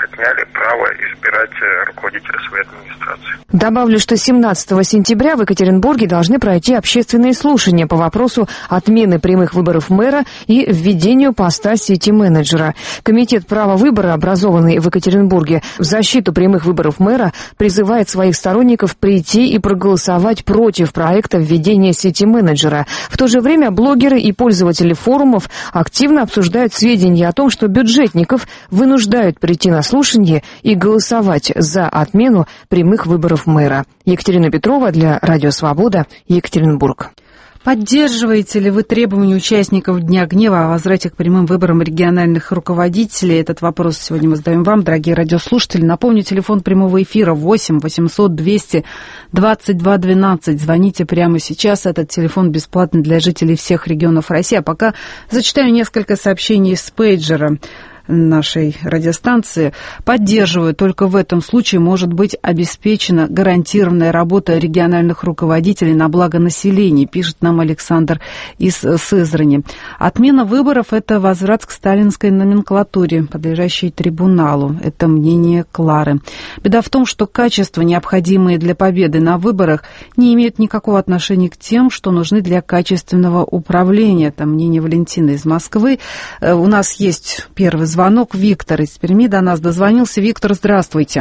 имеют право избирать руководителя своей администрации. Добавлю, что семнадцатого сентября в Екатеринбурге должны пройти общественные слушания по вопросу отмены прямых выборов мэра и введению поста сити-менеджера. Комитет права выбора, образованный в Екатеринбурге в защиту прямых выборов мэра, призывает своих сторонников прийти и проголосовать против проекта введения сити-менеджера. В то же время блогеры и пользователи форумов активно обсуждают сведения о том, что бюджетников вынуждают прийти на слушание и голосовать за отмену прямых выборов мэра. Екатерина Петрова для Радио Свобода, Екатеринбург. Поддерживаете ли вы требования участников Дня гнева о возврате к прямым выборам региональных руководителей? Этот вопрос сегодня мы задаем вам, дорогие радиослушатели. Напомню, телефон прямого эфира восемь восемьсот двести двадцать два двенадцать. Звоните прямо сейчас. Этот телефон бесплатный для жителей всех регионов России. А пока зачитаю несколько сообщений с пейджера нашей радиостанции. Поддерживаю, только в этом случае может быть обеспечена гарантированная работа региональных руководителей на благо населения, пишет нам Александр из Сызрани. Отмена выборов – это возврат к сталинской номенклатуре, подлежащей трибуналу. Это мнение Клары. Беда в том, что качества, необходимые для победы на выборах, не имеют никакого отношения к тем, что нужны для качественного управления. Это мнение Валентины из Москвы. У нас есть первый звонок. Виктор из Перми до нас дозвонился. Виктор, здравствуйте.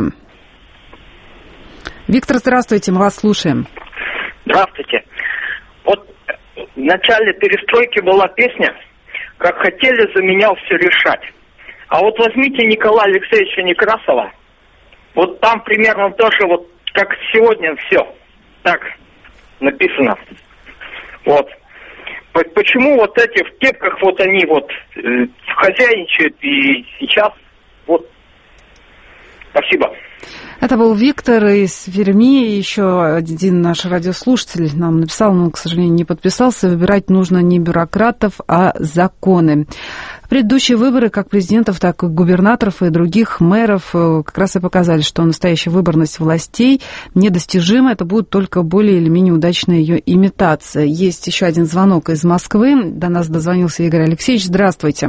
Виктор, здравствуйте, мы вас слушаем. Здравствуйте. Вот в начале перестройки была песня «Как хотели, за меня все решать». А вот возьмите Николая Алексеевича Некрасова. Вот там примерно тоже вот как сегодня все так написано. Вот. Почему вот эти в кепках, вот они вот э, хозяйничают и сейчас вот. Спасибо. Это был Виктор из Перми. Еще один наш радиослушатель нам написал, но он, к сожалению, не подписался. Выбирать нужно не бюрократов, а законы. Предыдущие выборы как президентов, так и губернаторов и других мэров как раз и показали, что настоящая выборность властей недостижима. Это будет только более или менее удачная ее имитация. Есть еще один звонок из Москвы. До нас дозвонился Игорь Алексеевич. Здравствуйте.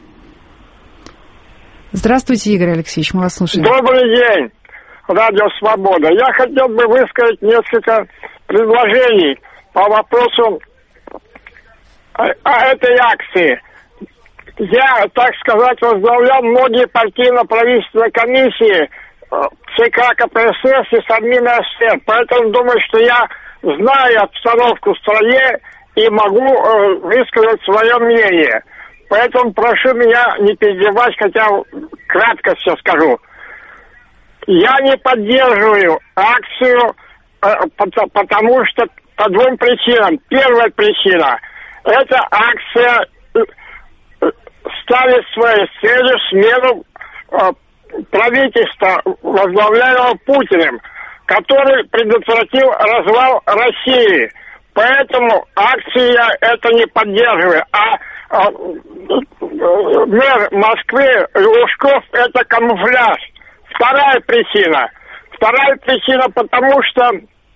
Здравствуйте, Игорь Алексеевич, мы вас слушаем. Добрый день, Радио Свобода. Я хотел бы высказать несколько предложений по вопросу о, о этой акции. Я, так сказать, возглавлял многие партийно-правительственные комиссии ЦК КПСС и Совмина СССР, поэтому думаю, что я знаю обстановку в стране и могу э, высказать свое мнение. Поэтому прошу меня не перебивать, хотя кратко все скажу. Я не поддерживаю акцию, э, потому что по двум причинам. Первая причина – это акция ставит своей целью смену э, правительства, возглавляемого Путиным, который предотвратил развал России. Поэтому акцию я это не поддерживаю. А э, э, мэр Москвы Лужков – это камуфляж. Вторая причина. Вторая причина, потому что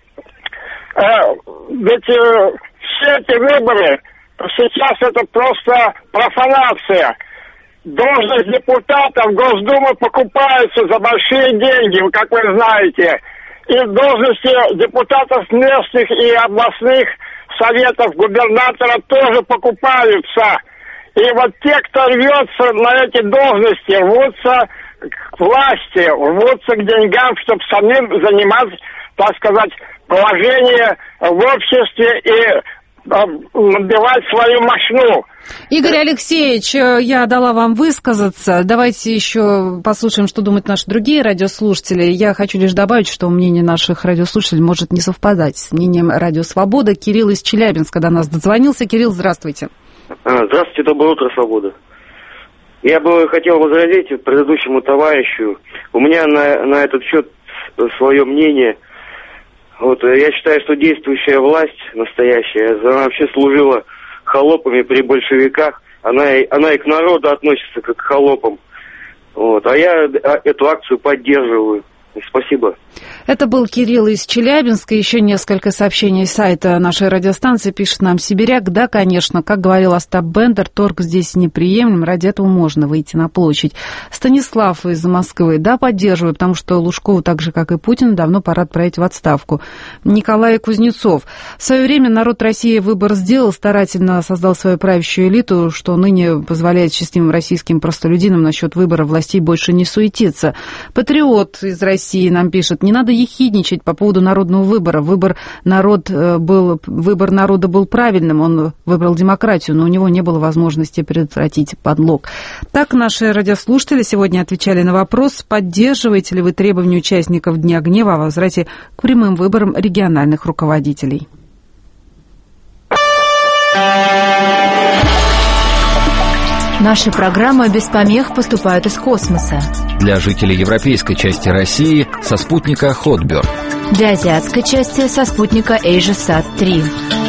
э, ведь э, все эти выборы сейчас это просто профанация. Должность депутата в Госдуму покупается за большие деньги, как вы знаете. И должности депутатов местных и областных советов губернатора тоже покупаются. И вот те, кто рвется на эти должности, рвутся к власти, рвутся к деньгам, чтобы самим занимать, так сказать, положение в обществе и набивать свою мощну. Игорь Алексеевич, я дала вам высказаться. Давайте еще послушаем, что думают наши другие радиослушатели. Я хочу лишь добавить, что мнение наших радиослушателей может не совпадать с мнением Радио Свобода. Кирилл из Челябинска до нас дозвонился. Кирилл, здравствуйте. Здравствуйте, доброе утро, Свобода. Я бы хотел возразить предыдущему товарищу. У меня на, на этот счет свое мнение. Вот, я считаю, что действующая власть, настоящая, она вообще служила холопами при большевиках. Она, она и к народу относится как к холопам. Вот, а я эту акцию поддерживаю. Спасибо. Это был Кирилл из Челябинска. Еще несколько сообщений с сайта нашей радиостанции. Пишет нам Сибиряк. Да, конечно, как говорил Остап Бендер, торг здесь неприемлем. Ради этого можно выйти на площадь. Станислав из Москвы. Да, поддерживаю, потому что Лужкову, так же, как и Путин, давно пора отправить в отставку. Николай Кузнецов. В свое время народ России выбор сделал, старательно создал свою правящую элиту, что ныне позволяет счастливым российским простолюдинам насчет выбора властей больше не суетиться. Патриот из России нам пишет. Не надо ехидничать по поводу народного выбора. Выбор, народ был, выбор народа был правильным, он выбрал демократию, но у него не было возможности предотвратить подлог. Так наши радиослушатели сегодня отвечали на вопрос, поддерживаете ли вы требования участников Дня гнева о возврате к прямым выборам региональных руководителей. Наши программы без помех поступают из космоса. Для жителей европейской части России со спутника Хотберг. Для азиатской части со спутника AsiaSat три.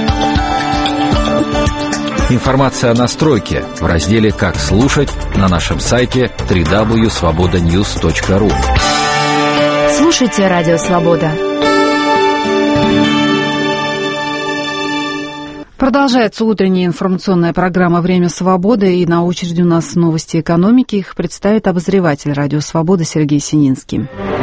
Информация о настройке в разделе «Как слушать» на нашем сайте дабл ю дабл ю дабл ю точка свобода ньюс точка ру. Слушайте Радио Свобода. Продолжается утренняя информационная программа «Время свободы», и на очереди у нас новости экономики. Их представит обозреватель «Радио Свобода» Сергей Сининский.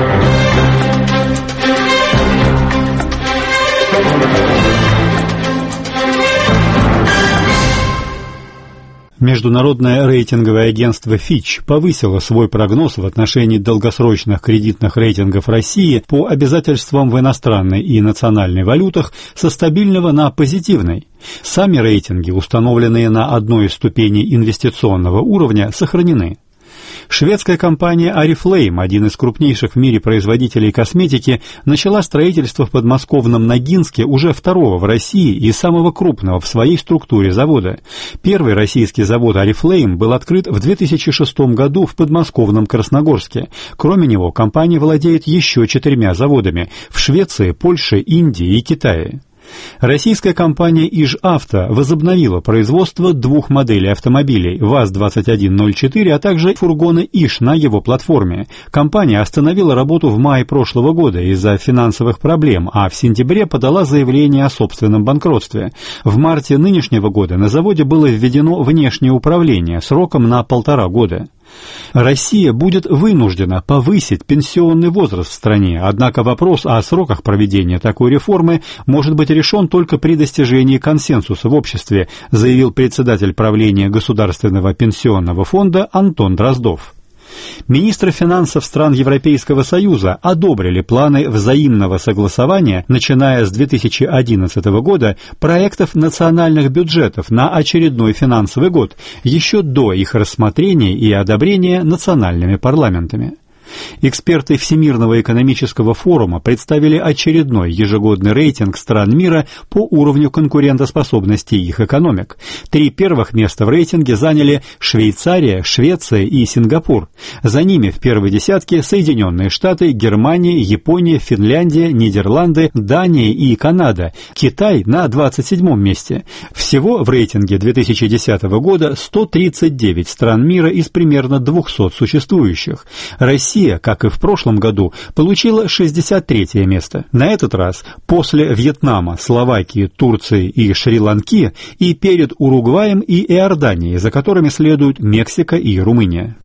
Международное рейтинговое агентство Fitch повысило свой прогноз в отношении долгосрочных кредитных рейтингов России по обязательствам в иностранной и национальной валютах со стабильного на позитивный. Сами рейтинги, установленные на одной из ступеней инвестиционного уровня, сохранены. Шведская компания Oriflame, один из крупнейших в мире производителей косметики, начала строительство в подмосковном Ногинске уже второго в России и самого крупного в своей структуре завода. Первый российский завод Oriflame был открыт в две тысячи шестом году в подмосковном Красногорске. Кроме него, компания владеет еще четырьмя заводами в Швеции, Польше, Индии и Китае. Российская компания «Ижавто» возобновила производство двух моделей автомобилей ВАЗ двадцать один ноль четыре, а также фургона «Иж» на его платформе. Компания остановила работу в мае прошлого года из-за финансовых проблем, а в сентябре подала заявление о собственном банкротстве. В марте нынешнего года на заводе было введено внешнее управление сроком на полтора года. Россия будет вынуждена повысить пенсионный возраст в стране, однако вопрос о сроках проведения такой реформы может быть решен только при достижении консенсуса в обществе, заявил председатель правления Государственного пенсионного фонда Антон Дроздов. Министры финансов стран Европейского Союза одобрили планы взаимного согласования, начиная с две тысячи одиннадцатого года, проектов национальных бюджетов на очередной финансовый год, еще до их рассмотрения и одобрения национальными парламентами. Эксперты Всемирного экономического форума представили очередной ежегодный рейтинг стран мира по уровню конкурентоспособности их экономик. Три первых места в рейтинге заняли Швейцария, Швеция и Сингапур. За ними в первой десятке Соединенные Штаты, Германия, Япония, Финляндия, Нидерланды, Дания и Канада. Китай на двадцать седьмом месте. Всего в рейтинге две тысячи десятого года сто тридцать девять стран мира из примерно двухсот существующих. Россия, как и в прошлом году, получила шестьдесят третье место. На этот раз после Вьетнама, Словакии, Турции и Шри-Ланки и перед Уругваем и Иорданией, за которыми следуют Мексика и Румыния.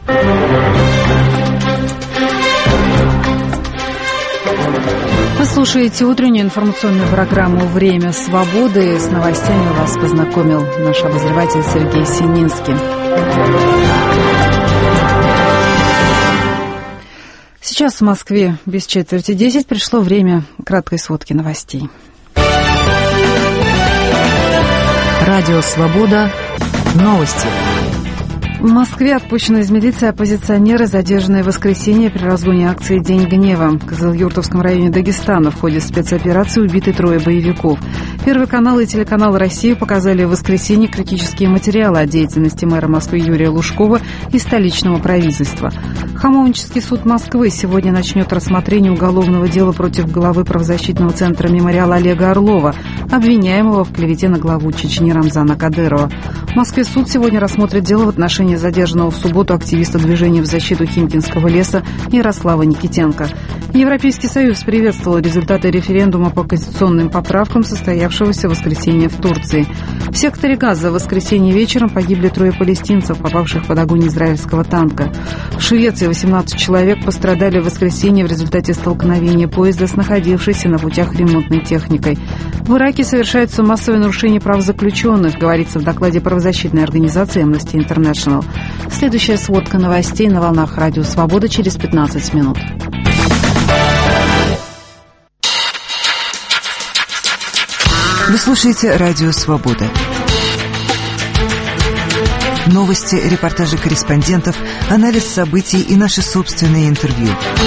Вы слушаете утреннюю информационную программу «Время свободы». С новостями вас познакомил наш обозреватель Сергей Сининский. Сейчас в Москве без четверти десять пришло время краткой сводки новостей. Радио «Свобода». Новости. В Москве отпущены из милиции оппозиционеры, задержанные в воскресенье при разгоне акции «День гнева». В Кызылюртовском районе Дагестана в ходе спецоперации убиты трое боевиков. Первый канал и телеканал «Россия» показали в воскресенье критические материалы о деятельности мэра Москвы Юрия Лужкова и столичного правительства. Хамовнический суд Москвы сегодня начнет рассмотрение уголовного дела против главы правозащитного центра «Мемориал» Олега Орлова, обвиняемого в клевете на главу Чечни Рамзана Кадырова. В Москве суд сегодня рассмотрит дело в отношении задержанного в субботу активиста движения в защиту Химкинского леса Ярослава Никитенко. Европейский Союз приветствовал результаты референдума по конституционным поправкам, состоявшегося в воскресенье в Турции. В секторе Газа в воскресенье вечером погибли трое палестинцев, попавших под огонь израильского танка. В Швеции восемнадцать человек пострадали в воскресенье в результате столкновения поезда с находившейся на путях ремонтной техникой. В Ираке совершаются массовые нарушения прав заключенных, говорится в докладе правозащитной организации Amnesty International. Следующая сводка новостей на волнах Радио Свобода через пятнадцать минут. Вы слушаете Радио Свобода. Новости, репортажи корреспондентов, анализ событий и наши собственные интервью.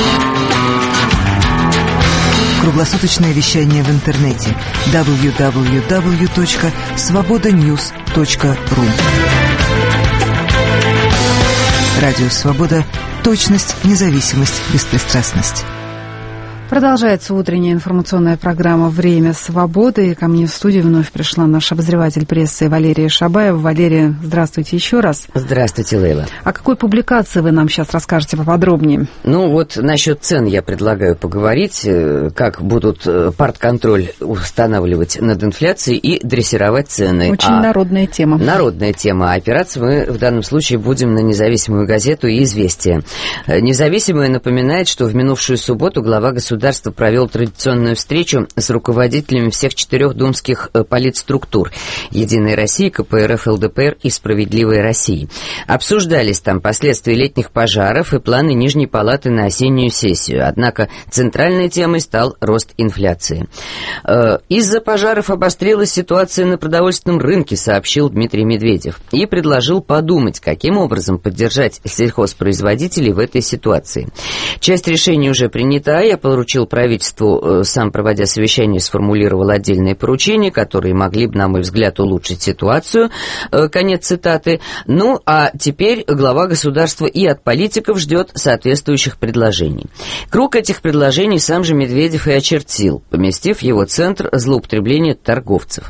Круглосуточное вещание в интернете дабл ю дабл ю дабл ю точка свобода ньюс точка ру. Радио Свобода. Точность, независимость, беспристрастность. Продолжается утренняя информационная программа «Время свободы». И ко мне в студию вновь пришла наш обозреватель прессы Валерия Шабаева. Валерия, здравствуйте еще раз. Здравствуйте, Лейла. О какой публикации вы нам сейчас расскажете поподробнее? Ну вот насчет цен я предлагаю поговорить. Как будут партконтроль устанавливать над инфляцией и дрессировать цены. Очень а народная тема. Народная тема. А опираться мы в данном случае будем на независимую газету и «Известия». Независимая напоминает, что в минувшую субботу глава государства Государство провел традиционную встречу с руководителями всех четырех думских политструктур – «Единой России», ка пэ эр эф, эл дэ пэ эр и «Справедливой России». Обсуждались там последствия летних пожаров и планы Нижней Палаты на осеннюю сессию. Однако центральной темой стал рост инфляции. Из-за пожаров обострилась ситуация на продовольственном рынке, сообщил Дмитрий Медведев, и предложил подумать, каким образом поддержать сельхозпроизводителей в этой ситуации. Часть решений уже принята, я поручил правительству, сам проводя совещание, сформулировал отдельные поручения, которые могли бы, на мой взгляд, улучшить ситуацию. Конец цитаты. Ну, а теперь глава государства и от политиков ждет соответствующих предложений. Круг этих предложений сам же Медведев и очертил, поместив в его центр злоупотребление торговцев.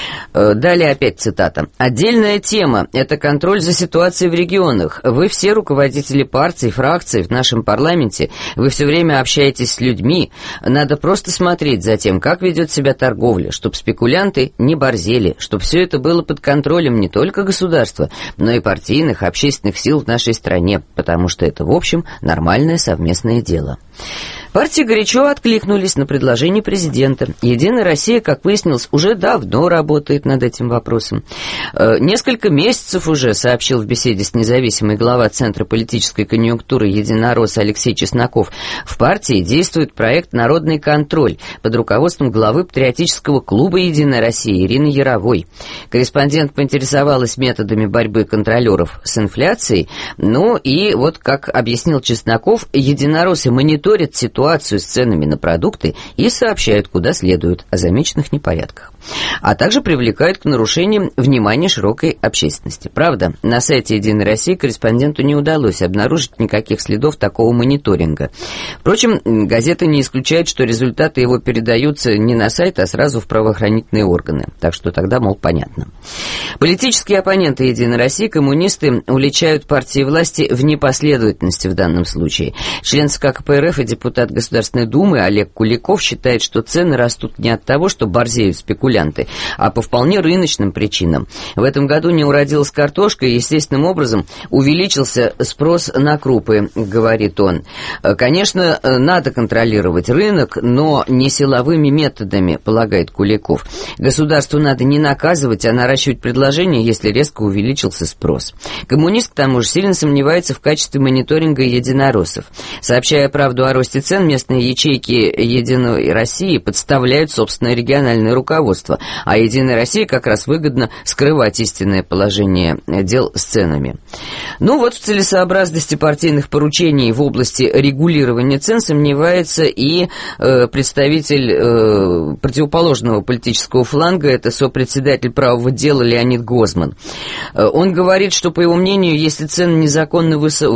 Далее опять цитата. «Отдельная тема – это контроль за ситуацией в регионах. Вы все руководители партий, фракций в нашем парламенте, вы все время общаетесь с людьми. Надо просто смотреть за тем, как ведет себя торговля, чтобы спекулянты не борзели, чтобы все это было под контролем не только государства, но и партийных, общественных сил в нашей стране, потому что это, в общем, нормальное совместное дело». Партии горячо откликнулись на предложение президента. «Единая Россия», как выяснилось, уже давно работает над этим вопросом. Э, несколько месяцев уже, сообщил в беседе с независимой глава Центра политической конъюнктуры «Единорос» Алексей Чесноков, в партии действует проект «Народный контроль» под руководством главы патриотического клуба «Единая Россия» Ирины Яровой. Корреспондент поинтересовалась методами борьбы контролеров с инфляцией. Ну и вот, как объяснил Чесноков, единороссы мониторят ситуацию ситуацию с ценами на продукты и сообщают, куда следует, о замеченных непорядках. А также привлекают к нарушениям внимание широкой общественности. Правда, на сайте «Единой России» корреспонденту не удалось обнаружить никаких следов такого мониторинга. Впрочем, газета не исключает, что результаты его передаются не на сайт, а сразу в правоохранительные органы. Так что тогда, мол, понятно. Политические оппоненты «Единой России», коммунисты, уличают партии власти в непоследовательности в данном случае. Член ЦК ка пэ эр эф и депутат Государственной Думы Олег Куликов считает, что цены растут не от того, что борзеют спекулянты, а по вполне рыночным причинам. В этом году не уродилась картошка, и естественным образом увеличился спрос на крупы, говорит он. Конечно, надо контролировать рынок, но не силовыми методами, полагает Куликов. Государству надо не наказывать, а наращивать предложение, если резко увеличился спрос. Коммунист, к тому же, сильно сомневается в качестве мониторинга единороссов. Сообщая правду о росте цен, местные ячейки «Единой России» подставляют собственное региональное руководство, а «Единой России» как раз выгодно скрывать истинное положение дел с ценами. Ну вот в целесообразности партийных поручений в области регулирования цен сомневается и э, представитель э, противоположного политического фланга, это сопредседатель правого дела Леонид Гозман. Э, он говорит, что, по его мнению, если цены незаконно выс-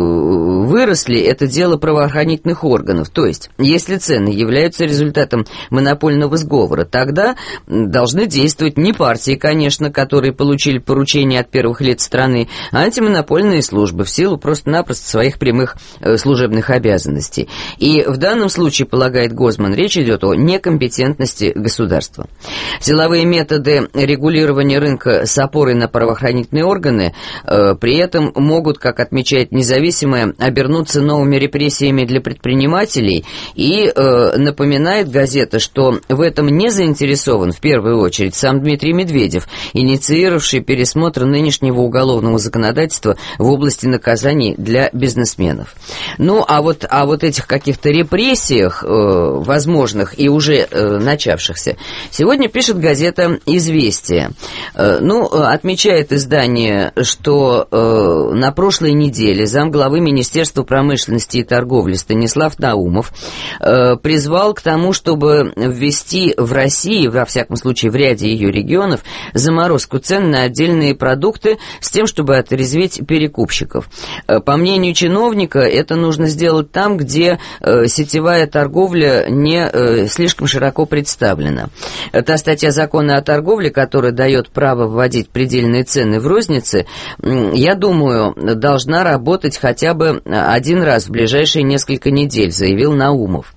выросли, это дело правоохранительных органов. То есть, если цены являются результатом монопольного сговора, тогда должны действовать не партии, конечно, которые получили поручения от первых лиц страны, а антимонопольные службы в силу просто-напросто своих прямых служебных обязанностей. И в данном случае, полагает Гозман, речь идет о некомпетентности государства. Силовые методы регулирования рынка с опорой на правоохранительные органы э, при этом могут, как отмечает независимая, обернуться новыми репрессиями для предпринимателей, и э, напоминает газета, что в этом не заинтересован в первую очередь сам Дмитрий Медведев, инициировавший пересмотр нынешнего уголовного законодательства в области наказаний для бизнесменов. Ну, а вот о вот этих каких-то репрессиях э, возможных и уже э, начавшихся сегодня пишет газета «Известия». Э, ну, отмечает издание, что э, на прошлой неделе замглавы Министерства промышленности и торговли Станислав Наумов э, призвал к тому, чтобы ввести в России, во всяком случае в ряде ее регионов, заморозку цен на отдельные продукты с тем, чтобы отрезвить перекупщиков. Э, по мнению чиновника, это нужно сделать там, где э, сетевая торговля не э, слишком широко представлена. Та статья закона о торговле, которая дает право вводить предельные цены в рознице, я думаю, должна работать хотя бы один раз в ближайшие несколько недель, заявил Наумов.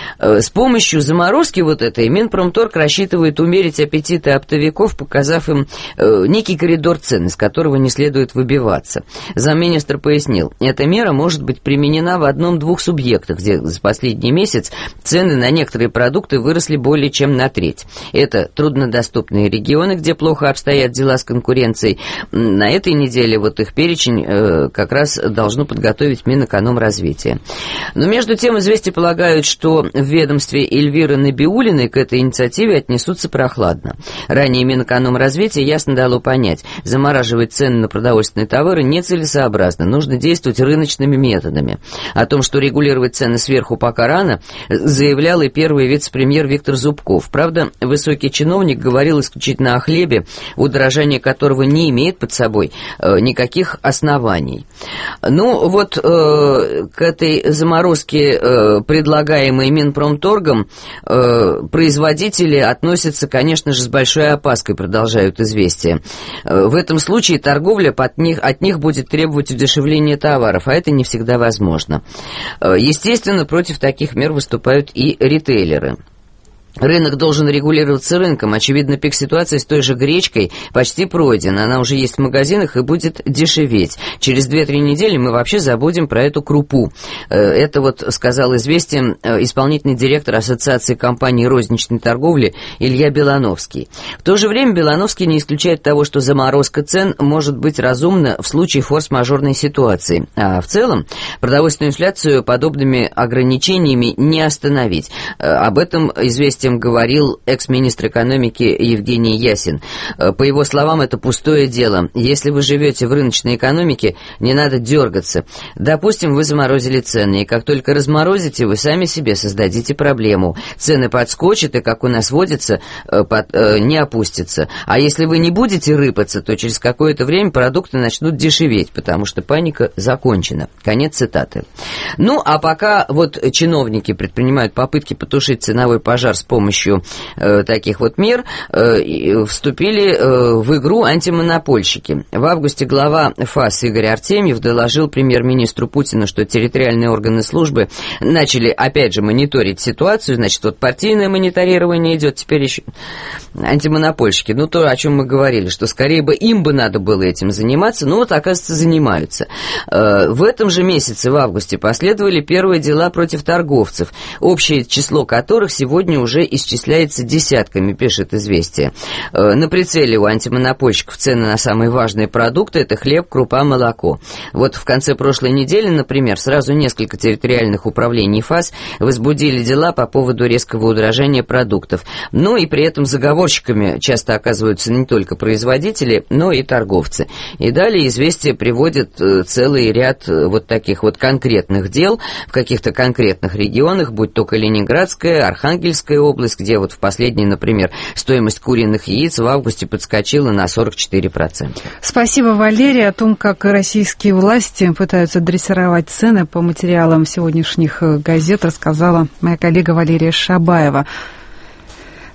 С помощью заморозки вот этой Минпромторг рассчитывает умерить аппетиты оптовиков, показав им некий коридор цен, из которого не следует выбиваться. Замминистра пояснил, эта мера может быть применена в одном-двух субъектах, где за последний месяц цены на некоторые продукты выросли более чем на треть. Это труднодоступные регионы, где плохо обстоят дела с конкуренцией. На этой неделе вот их перечень э, как раз должно подготовить Минэкономразвития. Но между тем «Известия» полагают, что в ведомстве Эльвиры Набиуллиной к этой инициативе отнесутся прохладно. Ранее Минэкономразвития ясно дало понять, замораживать цены на продовольственные товары нецелесообразно, нужно действовать рыночными методами. О том, что регулировать цены сверху пока рано, заявлял и первый вице-премьер Виктор Зубков. Правда, высокий чиновник говорил исключительно о хлебе, удорожание которого не имеет под собой э, никаких оснований. Ну, вот э, к этой заморозке, э, предлагаемой Минпромторгом, э, производители относятся, конечно же, с большой опаской, продолжают «Известия». Э, в этом случае торговля от них, от них будет требовать удешевления товаров, а это не всегда возможно. Э, естественно, против таких мер выступают и ритейлеры. Рынок должен регулироваться рынком. Очевидно, пик ситуации с той же гречкой почти пройден. Она уже есть в магазинах и будет дешеветь. Через две-три недели мы вообще забудем про эту крупу. Это вот сказал «Известиям» исполнительный директор Ассоциации компаний розничной торговли Илья Белановский. В то же время Белановский не исключает того, что заморозка цен может быть разумна в случае форс-мажорной ситуации. А в целом продовольственную инфляцию подобными ограничениями не остановить. Об этом «Известия» говорил экс-министр экономики Евгений Ясин. По его словам, это пустое дело. Если вы живете в рыночной экономике, не надо дергаться. Допустим, вы заморозили цены, и как только разморозите, вы сами себе создадите проблему. Цены подскочат, и, как у нас водится, под, э, не опустятся. А если вы не будете рыпаться, то через какое-то время продукты начнут дешеветь, потому что паника закончена. Конец цитаты. Ну, а пока вот чиновники предпринимают попытки потушить ценовой пожар с помощью помощью э, таких вот мер э, вступили э, в игру антимонопольщики. В августе глава ФАС Игорь Артемьев доложил премьер-министру Путину, что территориальные органы службы начали, опять же, мониторить ситуацию. Значит, вот партийное мониторирование идет, теперь еще антимонопольщики. Ну, то, о чем мы говорили, что скорее бы им бы надо было этим заниматься, но вот, оказывается, занимаются. Э, в этом же месяце, в августе, последовали первые дела против торговцев, общее число которых сегодня уже исчисляется десятками, пишет «Известия». На прицеле у антимонопольщиков цены на самые важные продукты – это хлеб, крупа, молоко. Вот в конце прошлой недели, например, сразу несколько территориальных управлений ФАС возбудили дела по поводу резкого удорожания продуктов. Ну и при этом заговорщиками часто оказываются не только производители, но и торговцы. И далее «Известия» приводит целый ряд вот таких вот конкретных дел в каких-то конкретных регионах, будь то Калининградская, Архангельская область, область, где вот в последней, например, стоимость куриных яиц в августе подскочила на сорок четыре процента. Спасибо, Валерия. О том, как российские власти пытаются дрессировать цены по материалам сегодняшних газет, рассказала моя коллега Валерия Шабаева.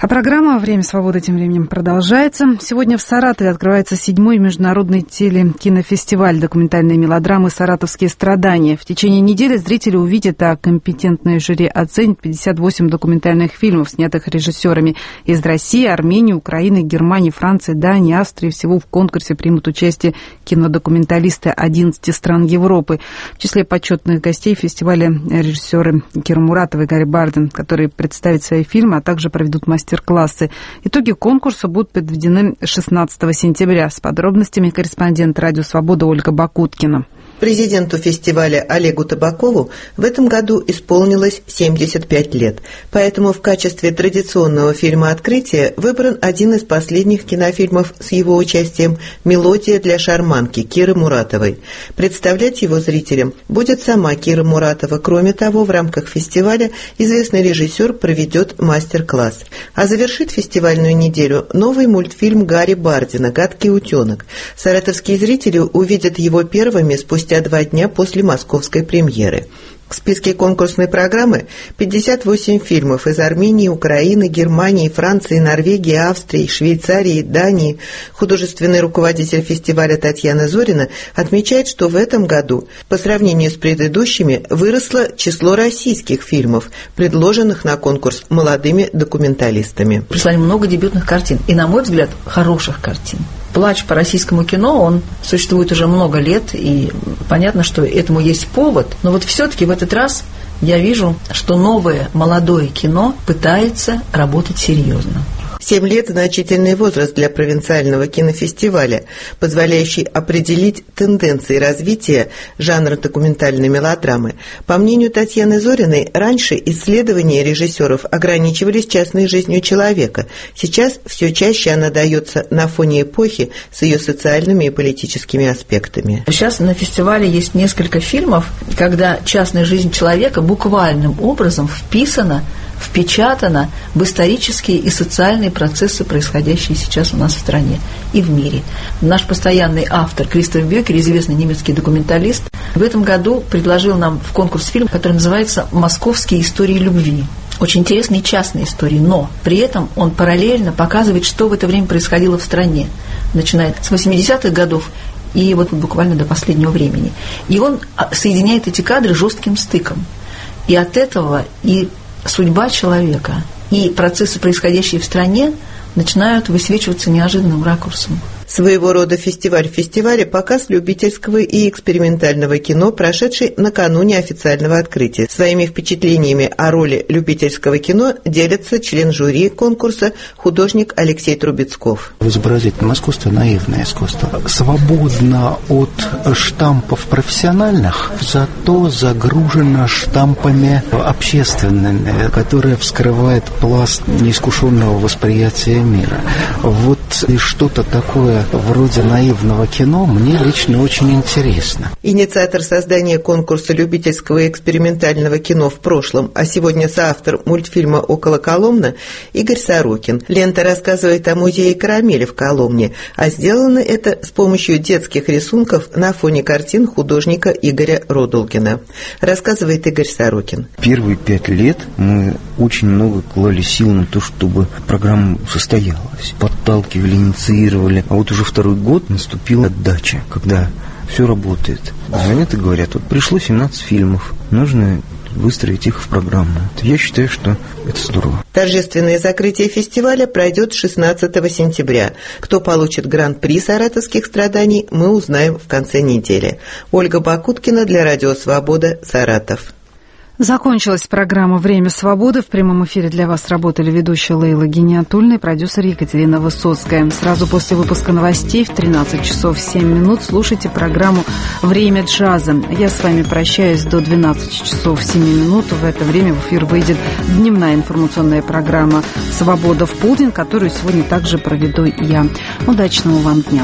А программа «Время свободы» тем временем продолжается. Сегодня в Саратове открывается седьмой международный телекинофестиваль документальной мелодрамы «Саратовские страдания». В течение недели зрители увидят, а компетентное жюри оценит пятьдесят восемь документальных фильмов, снятых режиссерами из России, Армении, Украины, Германии, Франции, Дании, Австрии. Всего в конкурсе примут участие кинодокументалисты одиннадцати стран Европы. В числе почетных гостей фестиваля режиссеры Кира Муратова и Гарри Барден, которые представят свои фильмы, а также проведут мастер-классы. Итоги конкурса будут подведены шестнадцатого сентября. С подробностями корреспондент «Радио Свобода» Ольга Бакуткина. Президенту фестиваля Олегу Табакову в этом году исполнилось семьдесят пять лет. Поэтому в качестве традиционного фильма открытия выбран один из последних кинофильмов с его участием «Мелодия для шарманки» Киры Муратовой. Представлять его зрителям будет сама Кира Муратова. Кроме того, в рамках фестиваля известный режиссер проведет мастер-класс. А завершит фестивальную неделю новый мультфильм Гарри Бардена «Гадкий утенок». Саратовские зрители увидят его первыми спустя два дня после московской премьеры. В списке конкурсной программы пятьдесят восемь фильмов из Армении, Украины, Германии, Франции, Норвегии, Австрии, Швейцарии, Дании. Художественный руководитель фестиваля Татьяна Зорина отмечает, что в этом году по сравнению с предыдущими выросло число российских фильмов, предложенных на конкурс молодыми документалистами. Прислали много дебютных картин и, на мой взгляд, хороших картин. Плач по российскому кино, он существует уже много лет, и понятно, что этому есть повод. Но вот все-таки в этот раз я вижу, что новое молодое кино пытается работать серьезно. Семь лет – значительный возраст для провинциального кинофестиваля, позволяющий определить тенденции развития жанра документальной мелодрамы. По мнению Татьяны Зориной, раньше исследования режиссеров ограничивались частной жизнью человека. Сейчас все чаще она дается на фоне эпохи с ее социальными и политическими аспектами. Сейчас на фестивале есть несколько фильмов, когда частная жизнь человека буквальным образом вписана, впечатана в исторические и социальные процессы, происходящие сейчас у нас в стране и в мире. Наш постоянный автор Кристоф Беккер, известный немецкий документалист, в этом году предложил нам в конкурс фильм, который называется «Московские истории любви». Очень интересные частные истории, но при этом он параллельно показывает, что в это время происходило в стране, начиная с восьмидесятых годов и вот буквально до последнего времени. И он соединяет эти кадры жестким стыком. И от этого и судьба человека, и процессы, происходящие в стране, начинают высвечиваться неожиданным ракурсом. Своего рода фестиваль в фестивале – показ любительского и экспериментального кино, прошедший накануне официального открытия. Своими впечатлениями о роли любительского кино делится член жюри конкурса художник Алексей Трубецков. Изобразительное искусство – наивное искусство. Свободно от штампов профессиональных, зато загружено штампами общественными, которые вскрывают пласт неискушенного восприятия мира. Вот и что-то такое вроде наивного кино мне лично очень интересно. Инициатор создания конкурса любительского и экспериментального кино в прошлом, а сегодня соавтор мультфильма «Около Коломны» Игорь Сорокин. Лента рассказывает о музее «Карамели» в Коломне, а сделано это с помощью детских рисунков на фоне картин художника Игоря Родулкина. Рассказывает Игорь Сорокин. Первые пять лет мы очень много клали сил на то, чтобы программа состоялась. Подталкивали, инициировали. А вот уже второй год наступила отдача, когда все работает. Звонят и говорят, вот пришло семнадцать фильмов, нужно выстроить их в программу. Я считаю, что это здорово. Торжественное закрытие фестиваля пройдет шестнадцатого сентября. Кто получит гран-при саратовских страданий, мы узнаем в конце недели. Ольга Бакуткина для Радио Свобода, Саратов. Закончилась программа «Время свободы». В прямом эфире для вас работали ведущая Лейла Гиниатульна и продюсер Екатерина Высоцкая. Сразу после выпуска новостей в тринадцать часов семь минут слушайте программу «Время джаза». Я с вами прощаюсь до двенадцати часов семь минут. В это время в эфир выйдет дневная информационная программа «Свобода в полдень», которую сегодня также проведу я. Удачного вам дня.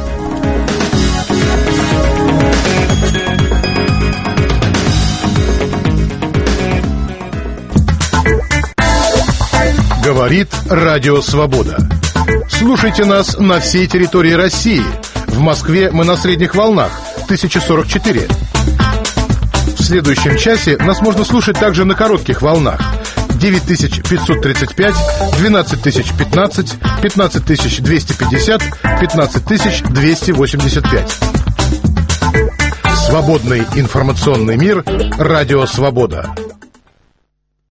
Говорит Радио Свобода. Слушайте нас на всей территории России. В Москве мы на средних волнах тысяча сорок четыре. В следующем часе нас можно слушать также на коротких волнах девять тысяч пятьсот тридцать пять, двенадцать тысяч пятнадцать, пятнадцать тысяч двести пятьдесят, пятнадцать тысяч двести восемьдесят пять. Свободный информационный мир. Радио «Свобода».